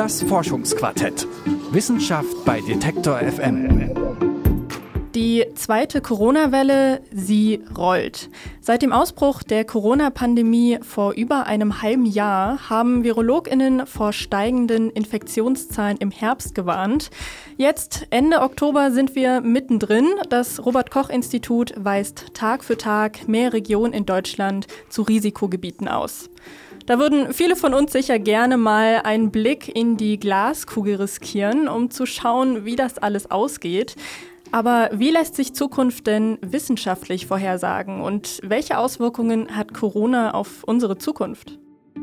Das Forschungsquartett. Wissenschaft bei Detektor FM. Die zweite Corona-Welle, sie rollt. Seit dem Ausbruch der Corona-Pandemie vor über einem halben Jahr haben VirologInnen vor steigenden Infektionszahlen im Herbst gewarnt. Jetzt, Ende Oktober, sind wir mittendrin. Das Robert-Koch-Institut weist Tag für Tag mehr Regionen in Deutschland zu Risikogebieten aus. Da würden viele von uns sicher gerne mal einen Blick in die Glaskugel riskieren, um zu schauen, wie das alles ausgeht. Aber wie lässt sich Zukunft denn wissenschaftlich vorhersagen und welche Auswirkungen hat Corona auf unsere Zukunft?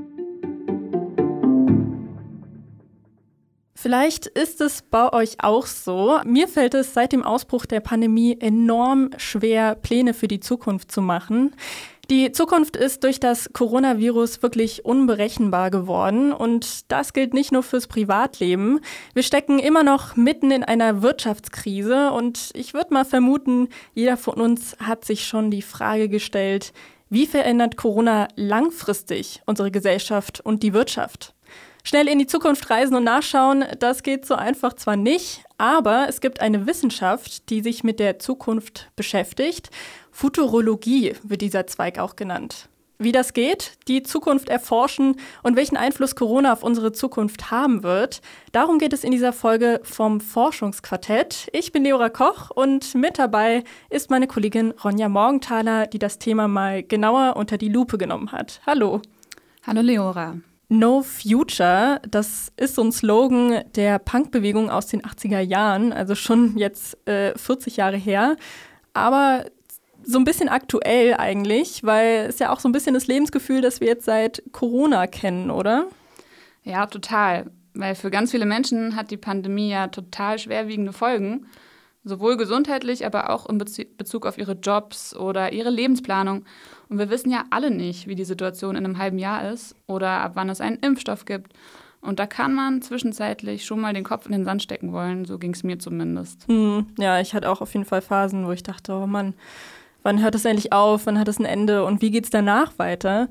Vielleicht ist es bei euch auch so. Mir fällt es seit dem Ausbruch der Pandemie enorm schwer, Pläne für die Zukunft zu machen. Die Zukunft ist durch das Coronavirus wirklich unberechenbar geworden und das gilt nicht nur fürs Privatleben. Wir stecken immer noch mitten in einer Wirtschaftskrise und ich würde mal vermuten, jeder von uns hat sich schon die Frage gestellt, wie verändert Corona langfristig unsere Gesellschaft und die Wirtschaft? Schnell in die Zukunft reisen und nachschauen, das geht so einfach zwar nicht, aber es gibt eine Wissenschaft, die sich mit der Zukunft beschäftigt. Futurologie wird dieser Zweig auch genannt. Wie das geht, die Zukunft erforschen und welchen Einfluss Corona auf unsere Zukunft haben wird, darum geht es in dieser Folge vom Forschungsquartett. Ich bin Leora Koch und mit dabei ist meine Kollegin Ronja Morgenthaler, die das Thema mal genauer unter die Lupe genommen hat. Hallo. Hallo Leora. No Future, das ist so ein Slogan der Punkbewegung aus den 80er Jahren, also schon jetzt 40 Jahre her, aber so ein bisschen aktuell eigentlich, weil es ja auch so ein bisschen das Lebensgefühl, das wir jetzt seit Corona kennen, oder? Ja, total, weil für ganz viele Menschen hat die Pandemie ja total schwerwiegende Folgen, sowohl gesundheitlich, aber auch in Bezug auf ihre Jobs oder ihre Lebensplanung. Und wir wissen ja alle nicht, wie die Situation in einem halben Jahr ist oder ab wann es einen Impfstoff gibt. Und da kann man zwischenzeitlich schon mal den Kopf in den Sand stecken wollen, so ging es mir zumindest. Ja, ich hatte auch auf jeden Fall Phasen, wo ich dachte, oh Mann, wann hört es endlich auf, wann hat es ein Ende und wie geht es danach weiter?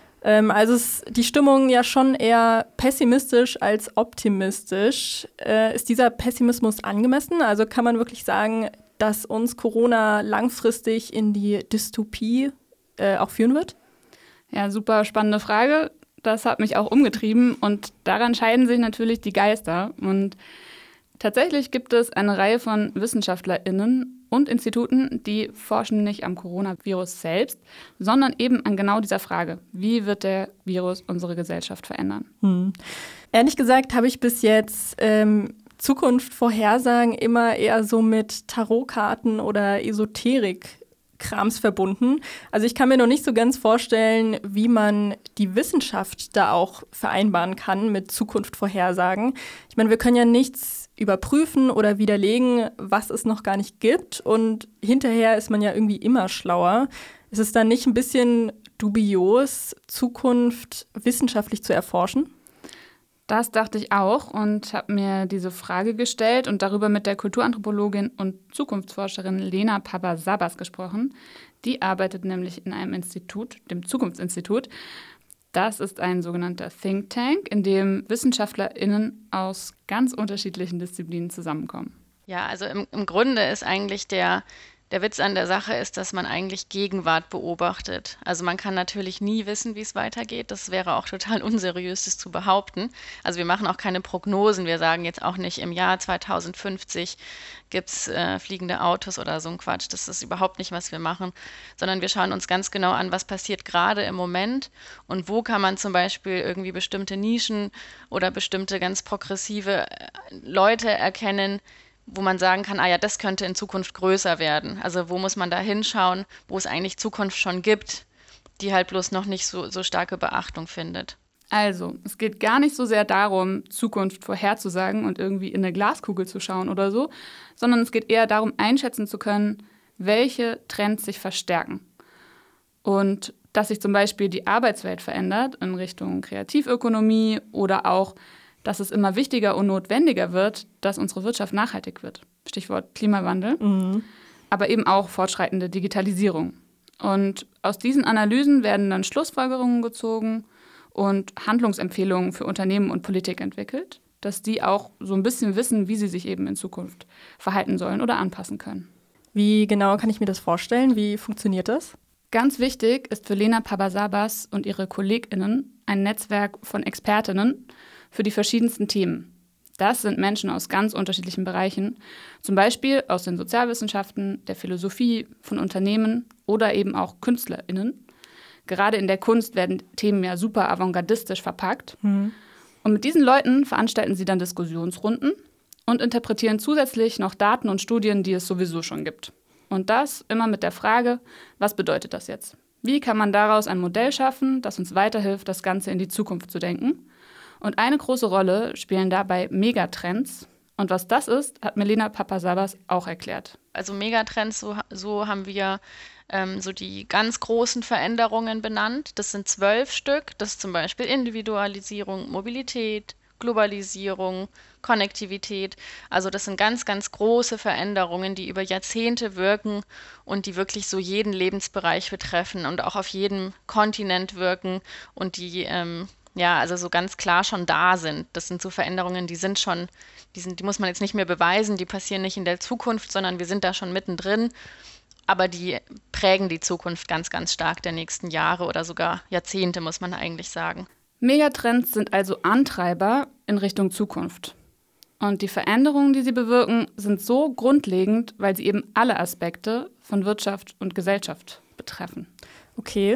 Also ist die Stimmung ja schon eher pessimistisch als optimistisch. Ist dieser Pessimismus angemessen? Also kann man wirklich sagen, dass uns Corona langfristig in die Dystopie auch führen wird? Ja, super spannende Frage. Das hat mich auch umgetrieben und daran scheiden sich natürlich die Geister. Und tatsächlich gibt es eine Reihe von WissenschaftlerInnen und Instituten, die forschen nicht am Coronavirus selbst, sondern eben an genau dieser Frage, wie wird der Virus unsere Gesellschaft verändern? Ehrlich gesagt habe ich bis jetzt Zukunft vorhersagen immer eher so mit Tarotkarten oder Esoterik-Krams verbunden. Also ich kann mir noch nicht so ganz vorstellen, wie man die Wissenschaft da auch vereinbaren kann mit Zukunft vorhersagen. Ich meine, wir können ja nichts überprüfen oder widerlegen, was es noch gar nicht gibt. Und hinterher ist man ja irgendwie immer schlauer. Ist es dann nicht ein bisschen dubios, Zukunft wissenschaftlich zu erforschen? Das dachte ich auch und habe mir diese Frage gestellt und darüber mit der Kulturanthropologin und Zukunftsforscherin Lena Papazabas gesprochen. Die arbeitet nämlich in einem Institut, dem Zukunftsinstitut. Das ist ein sogenannter Think Tank, in dem WissenschaftlerInnen aus ganz unterschiedlichen Disziplinen zusammenkommen. Ja, also im Grunde ist eigentlich der Witz an der Sache ist, dass man eigentlich Gegenwart beobachtet. Also man kann natürlich nie wissen, wie es weitergeht. Das wäre auch total unseriös, das zu behaupten. Also wir machen auch keine Prognosen. Wir sagen jetzt auch nicht, im Jahr 2050 gibt es fliegende Autos oder so ein Quatsch. Das ist überhaupt nicht, was wir machen. Sondern wir schauen uns ganz genau an, was passiert gerade im Moment und wo kann man zum Beispiel irgendwie bestimmte Nischen oder bestimmte ganz progressive Leute erkennen, wo man sagen kann, das könnte in Zukunft größer werden. Also wo muss man da hinschauen, wo es eigentlich Zukunft schon gibt, die halt bloß noch nicht so starke Beachtung findet. Also, es geht gar nicht so sehr darum, Zukunft vorherzusagen und irgendwie in eine Glaskugel zu schauen oder so, sondern es geht eher darum, einschätzen zu können, welche Trends sich verstärken. Und dass sich zum Beispiel die Arbeitswelt verändert in Richtung Kreativökonomie oder auch dass es immer wichtiger und notwendiger wird, dass unsere Wirtschaft nachhaltig wird. Stichwort Klimawandel. Aber eben auch fortschreitende Digitalisierung. Und aus diesen Analysen werden dann Schlussfolgerungen gezogen und Handlungsempfehlungen für Unternehmen und Politik entwickelt. dass die auch so ein bisschen wissen, wie sie sich eben in Zukunft verhalten sollen oder anpassen können. Wie genau kann ich mir das vorstellen? Wie funktioniert das? Ganz wichtig ist für Lena Papazabas und ihre KollegInnen ein Netzwerk von Expertinnen für die verschiedensten Themen. Das sind Menschen aus ganz unterschiedlichen Bereichen, zum Beispiel aus den Sozialwissenschaften, der Philosophie, von Unternehmen oder eben auch KünstlerInnen. Gerade in der Kunst werden Themen ja super avantgardistisch verpackt. Und mit diesen Leuten veranstalten sie dann Diskussionsrunden und interpretieren zusätzlich noch Daten und Studien, die es sowieso schon gibt. Und das immer mit der Frage, was bedeutet das jetzt? Wie kann man daraus ein Modell schaffen, das uns weiterhilft, das Ganze in die Zukunft zu denken? Und eine große Rolle spielen dabei Megatrends. Und was das ist, hat Lena Papazabas auch erklärt. Also Megatrends, so haben wir so die ganz großen Veränderungen benannt. Das sind 12 Stück. Das ist zum Beispiel Individualisierung, Mobilität, Globalisierung, Konnektivität. Also das sind ganz, ganz große Veränderungen, die über Jahrzehnte wirken und die wirklich so jeden Lebensbereich betreffen und auch auf jedem Kontinent wirken und die also so ganz klar schon da sind. Das sind so Veränderungen, die muss man jetzt nicht mehr beweisen, die passieren nicht in der Zukunft, sondern wir sind da schon mittendrin. Aber die prägen die Zukunft ganz, ganz stark der nächsten Jahre oder sogar Jahrzehnte, muss man eigentlich sagen. Megatrends sind also Antreiber in Richtung Zukunft. Und die Veränderungen, die sie bewirken, sind so grundlegend, weil sie eben alle Aspekte von Wirtschaft und Gesellschaft betreffen. Okay,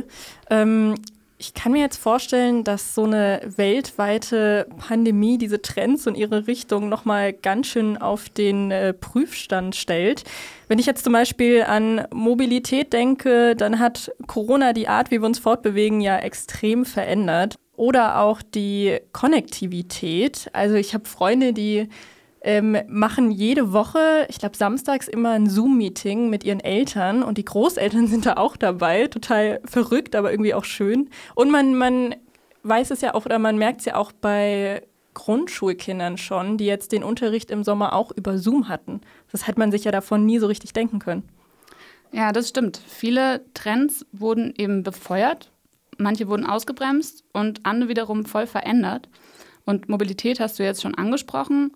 ich kann mir jetzt vorstellen, dass so eine weltweite Pandemie diese Trends und ihre Richtung nochmal ganz schön auf den Prüfstand stellt. Wenn ich jetzt zum Beispiel an Mobilität denke, dann hat Corona die Art, wie wir uns fortbewegen, ja extrem verändert. Oder auch die Konnektivität. Also ich habe Freunde, die machen jede Woche, ich glaube samstags, immer ein Zoom-Meeting mit ihren Eltern und die Großeltern sind da auch dabei, total verrückt, aber irgendwie auch schön. Und man weiß es ja auch, oder man merkt es ja auch bei Grundschulkindern schon, die jetzt den Unterricht im Sommer auch über Zoom hatten. Das hätte man sich ja davon nie so richtig denken können. Ja, das stimmt. Viele Trends wurden eben befeuert, manche wurden ausgebremst und andere wiederum voll verändert. Und Mobilität hast du jetzt schon angesprochen.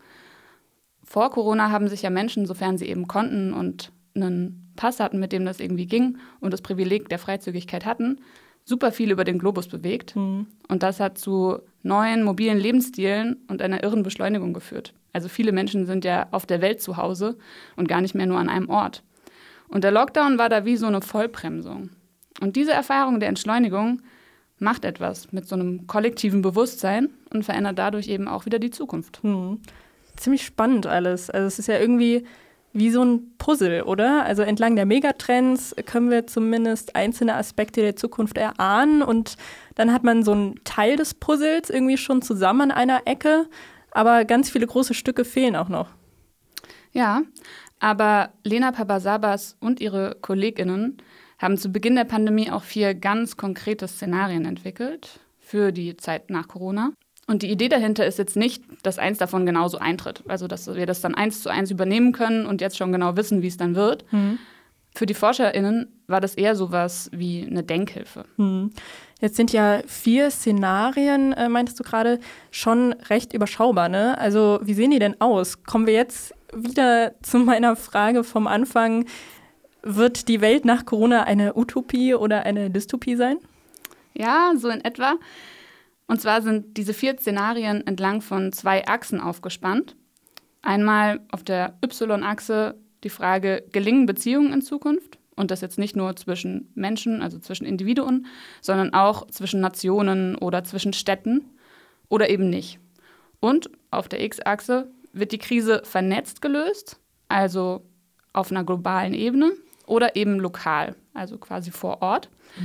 Vor Corona haben sich ja Menschen, sofern sie eben konnten und einen Pass hatten, mit dem das irgendwie ging und das Privileg der Freizügigkeit hatten, super viel über den Globus bewegt. Und das hat zu neuen mobilen Lebensstilen und einer irren Beschleunigung geführt. Also viele Menschen sind ja auf der Welt zu Hause und gar nicht mehr nur an einem Ort. Und der Lockdown war da wie so eine Vollbremsung. Und diese Erfahrung der Entschleunigung macht etwas mit so einem kollektiven Bewusstsein und verändert dadurch eben auch wieder die Zukunft. Ziemlich spannend alles. Also es ist ja irgendwie wie so ein Puzzle, oder? Also entlang der Megatrends können wir zumindest einzelne Aspekte der Zukunft erahnen und dann hat man so einen Teil des Puzzles irgendwie schon zusammen an einer Ecke, aber ganz viele große Stücke fehlen auch noch. Ja, aber Lena Papazabas und ihre KollegInnen haben zu Beginn der Pandemie auch 4 ganz konkrete Szenarien entwickelt für die Zeit nach Corona. Und die Idee dahinter ist jetzt nicht, dass eins davon genauso eintritt. Also, dass wir das dann 1:1 übernehmen können und jetzt schon genau wissen, wie es dann wird. Für die ForscherInnen war das eher sowas wie eine Denkhilfe. Jetzt sind ja 4 Szenarien, meintest du gerade, schon recht überschaubar, ne? Also, wie sehen die denn aus? Kommen wir jetzt wieder zu meiner Frage vom Anfang. Wird die Welt nach Corona eine Utopie oder eine Dystopie sein? Ja, so in etwa. Und zwar sind diese 4 Szenarien entlang von 2 Achsen aufgespannt. Einmal auf der Y-Achse die Frage, gelingen Beziehungen in Zukunft? Und das jetzt nicht nur zwischen Menschen, also zwischen Individuen, sondern auch zwischen Nationen oder zwischen Städten oder eben nicht. Und auf der X-Achse wird die Krise vernetzt gelöst, also auf einer globalen Ebene oder eben lokal, also quasi vor Ort.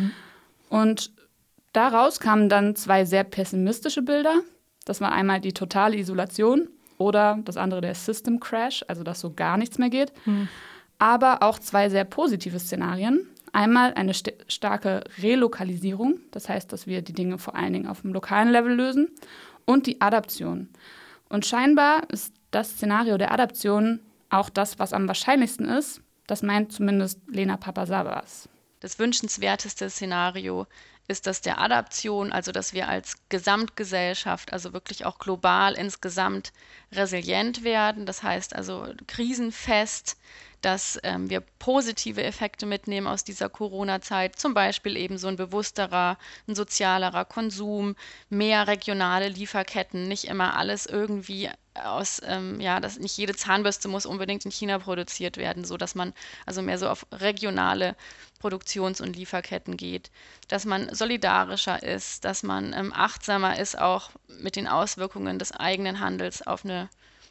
Und daraus kamen dann 2 sehr pessimistische Bilder. Das war einmal die totale Isolation oder das andere der System Crash, also dass so gar nichts mehr geht. Aber auch 2 sehr positive Szenarien. Einmal eine starke Relokalisierung, das heißt, dass wir die Dinge vor allen Dingen auf dem lokalen Level lösen. Und die Adaption. Und scheinbar ist das Szenario der Adaption auch das, was am wahrscheinlichsten ist. Das meint zumindest Lena Papazabas. Das wünschenswerteste Szenario ist das der Adaption, also dass wir als Gesamtgesellschaft, also wirklich auch global insgesamt resilient werden. Das heißt also krisenfest, dass wir positive Effekte mitnehmen aus dieser Corona-Zeit, zum Beispiel eben so ein bewussterer, ein sozialerer Konsum, mehr regionale Lieferketten, nicht immer alles irgendwie aus, dass nicht jede Zahnbürste muss unbedingt in China produziert werden, so dass man also mehr so auf regionale Produktions- und Lieferketten geht, dass man solidarischer ist, dass man achtsamer ist auch mit den Auswirkungen des eigenen Handels auf ein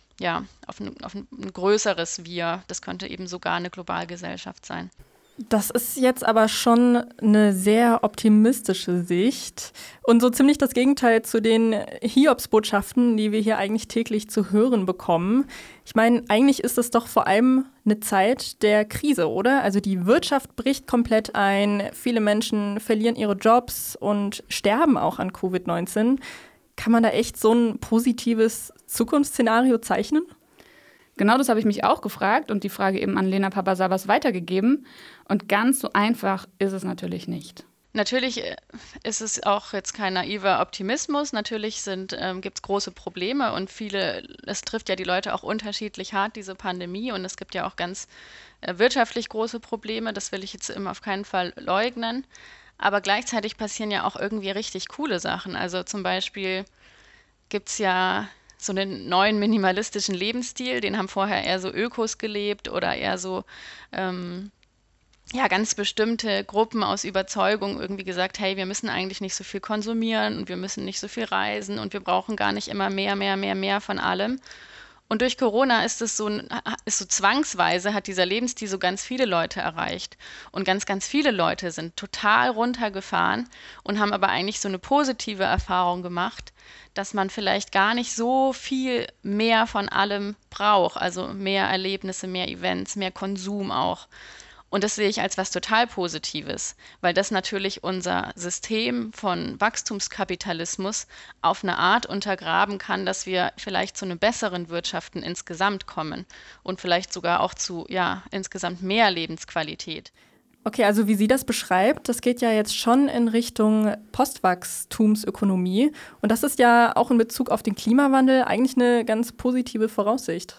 größeres Wir. Das könnte eben sogar eine Globalgesellschaft sein. Das ist jetzt aber schon eine sehr optimistische Sicht und so ziemlich das Gegenteil zu den Hiobsbotschaften, die wir hier eigentlich täglich zu hören bekommen. Ich meine, eigentlich ist es doch vor allem eine Zeit der Krise, oder? Also die Wirtschaft bricht komplett ein, viele Menschen verlieren ihre Jobs und sterben auch an Covid-19. Kann man da echt so ein positives Zukunftsszenario zeichnen? Genau das habe ich mich auch gefragt und die Frage eben an Lena Papasavvas weitergegeben. Und ganz so einfach ist es natürlich nicht. Natürlich ist es auch jetzt kein naiver Optimismus. Natürlich gibt es große Probleme und es trifft ja die Leute auch unterschiedlich hart, diese Pandemie. Und es gibt ja auch ganz wirtschaftlich große Probleme. Das will ich jetzt auf keinen Fall leugnen. Aber gleichzeitig passieren ja auch irgendwie richtig coole Sachen. Also zum Beispiel gibt es ja so einen neuen minimalistischen Lebensstil, den haben vorher eher so Ökos gelebt oder eher so ganz bestimmte Gruppen aus Überzeugung irgendwie gesagt, hey, wir müssen eigentlich nicht so viel konsumieren und wir müssen nicht so viel reisen und wir brauchen gar nicht immer mehr von allem. Und durch Corona ist so zwangsweise, hat dieser Lebensstil so ganz viele Leute erreicht. Und ganz, ganz viele Leute sind total runtergefahren und haben aber eigentlich so eine positive Erfahrung gemacht, dass man vielleicht gar nicht so viel mehr von allem braucht. Also mehr Erlebnisse, mehr Events, mehr Konsum auch. Und das sehe ich als was total Positives, weil das natürlich unser System von Wachstumskapitalismus auf eine Art untergraben kann, dass wir vielleicht zu einem besseren Wirtschaften insgesamt kommen und vielleicht sogar auch zu insgesamt mehr Lebensqualität. Okay, also wie sie das beschreibt, das geht ja jetzt schon in Richtung Postwachstumsökonomie. Und das ist ja auch in Bezug auf den Klimawandel eigentlich eine ganz positive Voraussicht.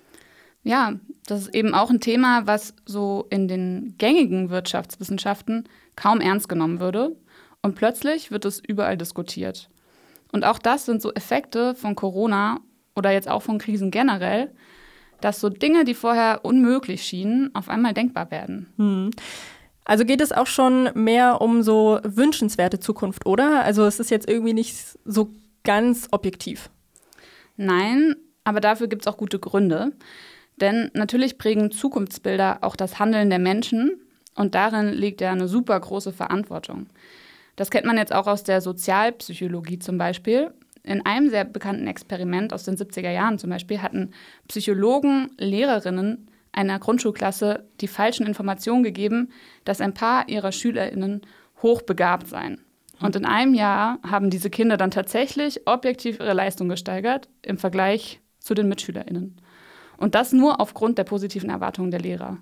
Ja, das ist eben auch ein Thema, was so in den gängigen Wirtschaftswissenschaften kaum ernst genommen würde. Und plötzlich wird es überall diskutiert. Und auch das sind so Effekte von Corona oder jetzt auch von Krisen generell, dass so Dinge, die vorher unmöglich schienen, auf einmal denkbar werden. Also geht es auch schon mehr um so wünschenswerte Zukunft, oder? Also es ist jetzt irgendwie nicht so ganz objektiv. Nein, aber dafür gibt es auch gute Gründe. Denn natürlich prägen Zukunftsbilder auch das Handeln der Menschen und darin liegt ja eine super große Verantwortung. Das kennt man jetzt auch aus der Sozialpsychologie zum Beispiel. In einem sehr bekannten Experiment aus den 70er Jahren zum Beispiel hatten Psychologen, Lehrerinnen einer Grundschulklasse die falschen Informationen gegeben, dass ein paar ihrer SchülerInnen hochbegabt seien. Und in einem Jahr haben diese Kinder dann tatsächlich objektiv ihre Leistung gesteigert im Vergleich zu den MitschülerInnen. Und das nur aufgrund der positiven Erwartungen der Lehrer.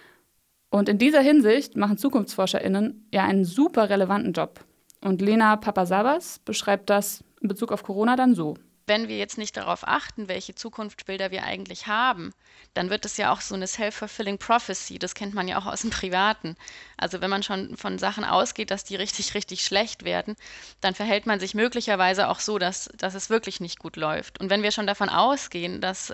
Und in dieser Hinsicht machen ZukunftsforscherInnen ja einen super relevanten Job. Und Lena Papasavvas beschreibt das in Bezug auf Corona dann so. Wenn wir jetzt nicht darauf achten, welche Zukunftsbilder wir eigentlich haben, dann wird es ja auch so eine self-fulfilling prophecy. Das kennt man ja auch aus dem Privaten. Also wenn man schon von Sachen ausgeht, dass die richtig, richtig schlecht werden, dann verhält man sich möglicherweise auch so, dass es wirklich nicht gut läuft. Und wenn wir schon davon ausgehen, dass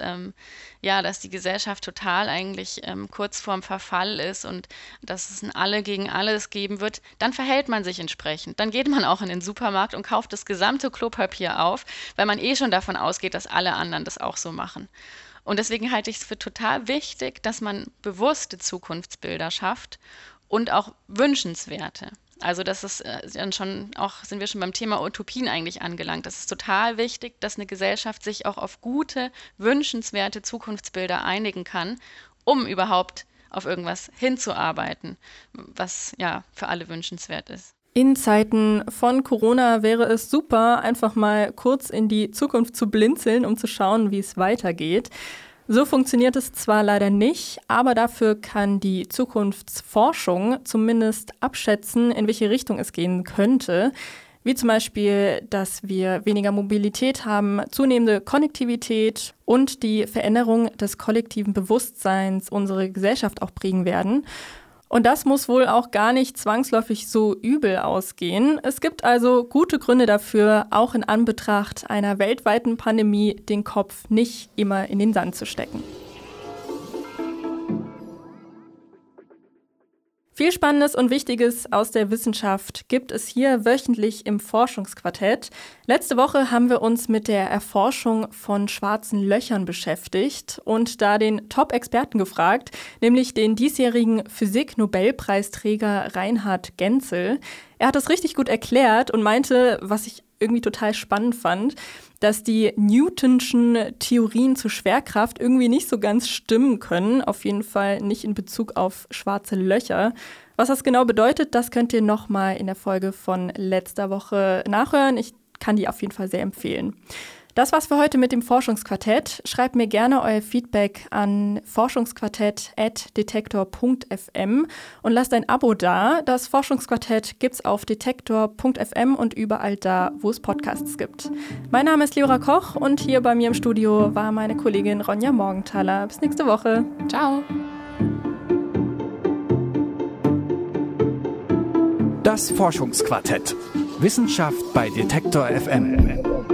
die Gesellschaft total eigentlich kurz vorm Verfall ist und dass es ein Alle gegen Alles geben wird, dann verhält man sich entsprechend. Dann geht man auch in den Supermarkt und kauft das gesamte Klopapier auf, weil man schon davon ausgeht, dass alle anderen das auch so machen. Und deswegen halte ich es für total wichtig, dass man bewusste Zukunftsbilder schafft und auch wünschenswerte. Also das ist dann schon auch, sind wir schon beim Thema Utopien eigentlich angelangt. Das ist total wichtig, dass eine Gesellschaft sich auch auf gute, wünschenswerte Zukunftsbilder einigen kann, um überhaupt auf irgendwas hinzuarbeiten, was ja für alle wünschenswert ist. In Zeiten von Corona wäre es super, einfach mal kurz in die Zukunft zu blinzeln, um zu schauen, wie es weitergeht. So funktioniert es zwar leider nicht, aber dafür kann die Zukunftsforschung zumindest abschätzen, in welche Richtung es gehen könnte. Wie zum Beispiel, dass wir weniger Mobilität haben, zunehmende Konnektivität und die Veränderung des kollektiven Bewusstseins unsere Gesellschaft auch prägen werden. Und das muss wohl auch gar nicht zwangsläufig so übel ausgehen. Es gibt also gute Gründe dafür, auch in Anbetracht einer weltweiten Pandemie den Kopf nicht immer in den Sand zu stecken. Viel Spannendes und Wichtiges aus der Wissenschaft gibt es hier wöchentlich im Forschungsquartett. Letzte Woche haben wir uns mit der Erforschung von schwarzen Löchern beschäftigt und da den Top-Experten gefragt, nämlich den diesjährigen Physik-Nobelpreisträger Reinhard Genzel. Er hat das richtig gut erklärt und meinte, was ich irgendwie total spannend fand, dass die Newtonschen Theorien zur Schwerkraft irgendwie nicht so ganz stimmen können. Auf jeden Fall nicht in Bezug auf schwarze Löcher. Was das genau bedeutet, das könnt ihr nochmal in der Folge von letzter Woche nachhören. Ich kann die auf jeden Fall sehr empfehlen. Das war's für heute mit dem Forschungsquartett. Schreibt mir gerne euer Feedback an forschungsquartett@detektor.fm und lasst ein Abo da. Das Forschungsquartett gibt's auf detektor.fm und überall da, wo es Podcasts gibt. Mein Name ist Leora Koch und hier bei mir im Studio war meine Kollegin Ronja Morgenthaler. Bis nächste Woche. Ciao. Das Forschungsquartett. Wissenschaft bei Detektor FM.